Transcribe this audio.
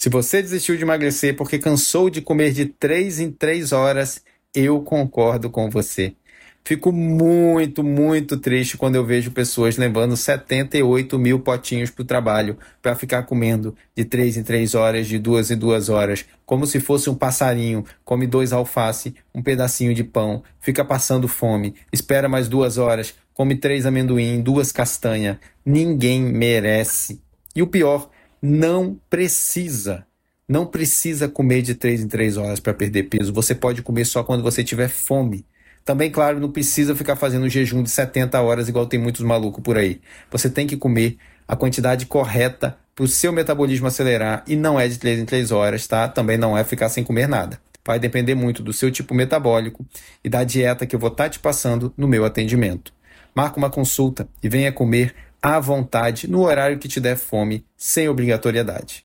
Se você desistiu de emagrecer porque cansou de comer de 3 em 3 horas, eu concordo com você. Fico muito, muito triste quando eu vejo pessoas levando 78 mil potinhos para o trabalho para ficar comendo de 3 em 3 horas, de 2 em 2 horas, como se fosse um passarinho, come 2 alface, um pedacinho de pão, fica passando fome, espera mais 2 horas, come 3 amendoim, 2 castanha. Ninguém merece. E o pior, não precisa. Não precisa comer de 3 em 3 horas para perder peso. Você pode comer só quando você tiver fome. Também, claro, não precisa ficar fazendo um jejum de 70 horas igual tem muitos malucos por aí. Você tem que comer a quantidade correta para o seu metabolismo acelerar e não é de 3 em 3 horas, tá? Também não é ficar sem comer nada. Vai depender muito do seu tipo metabólico e da dieta que eu vou estar te passando no meu atendimento. Marca uma consulta e venha comer à vontade no horário que te der fome, sem obrigatoriedade.